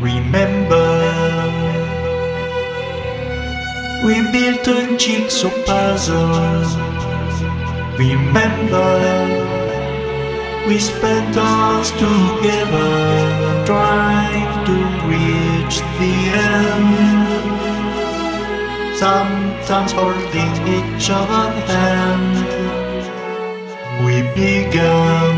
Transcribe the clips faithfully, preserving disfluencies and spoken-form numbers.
Remember, we built a jigsaw puzzle. Remember, we spent hours together trying to reach the end. Sometimes holding each other's hand, we began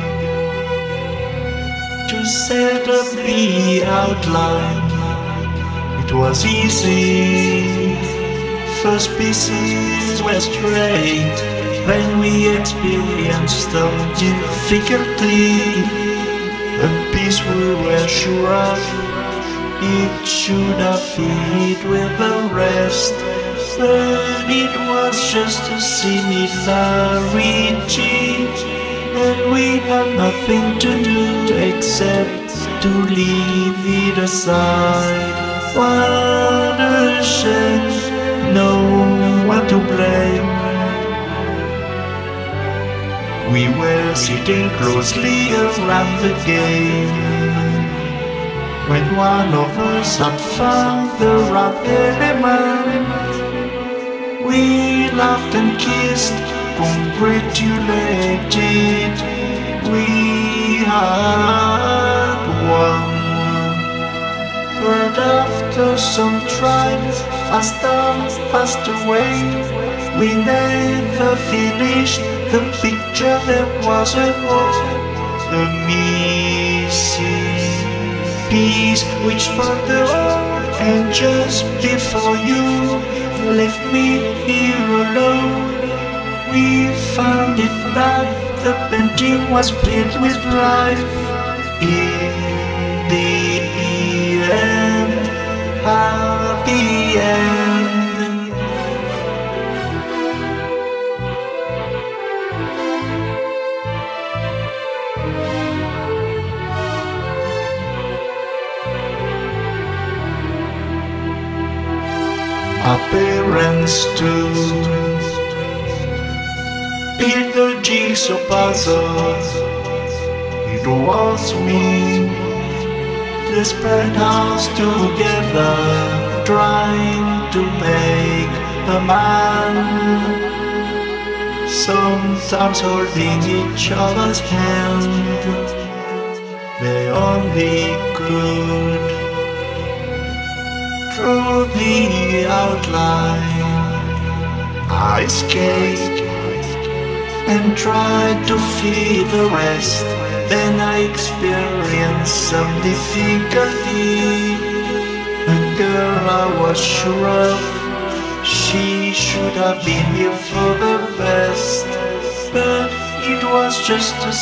to set up the outline. It was easy, first pieces were straight. Then we experienced some difficulty. A piece we were sure of, it should have fit with the rest, but it was just a similarity, and we had nothing to do except to leave it aside. What a shame, no one to blame. We were sitting closely around the game when one of us had found the right element. We laughed and kissed, congratulated. We had won. But after some trials, as time passed away, we never finished the picture. There was a hole, a missing piece which sparked the whole. And just before you left me here alone, we found it that the painting was filled with life. In the end, happy end. Our parents too built the jigsaw puzzle. It was we, they spent hours together trying to make a man. Sometimes holding each other's hand, they only could. Through the outline, I escaped and tried to feed the rest. Then I experienced some difficulty. A girl I was sure of, she should have been here for the best, but it was just a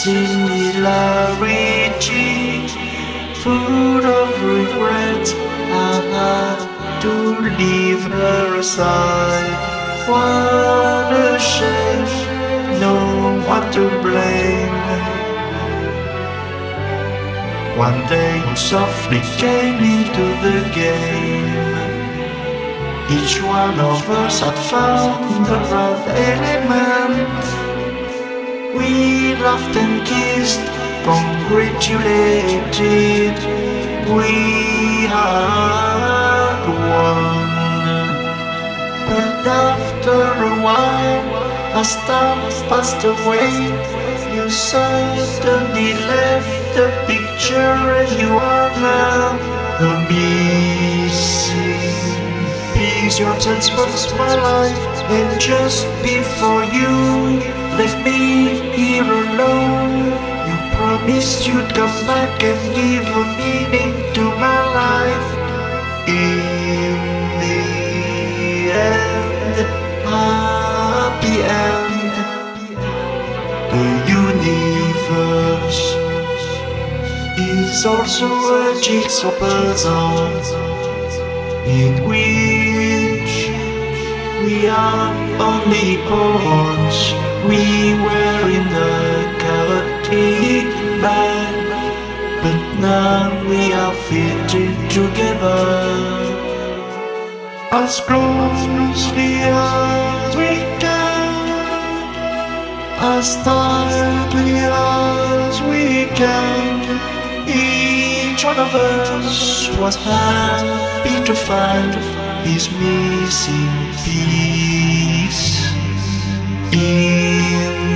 similarity, full of regret. I had to leave her aside. What a shame, no one to blame. One day you softly came into the game. Each one of us had found the right element. We laughed and kissed, congratulated. We had won. But after a while, as time passed away, you suddenly left the picture, and you are now a missing piece. Your absence was my life, and just before you left me here alone, you promised you'd come back and give a meaning to my life. In the end, happy end. The universe is also a jigsaw puzzle in which we are only pawns. We were in a chaotic band, but now we are fitted together as closely as we can, as tightly as we can. Each one of us was happy to find his missing piece in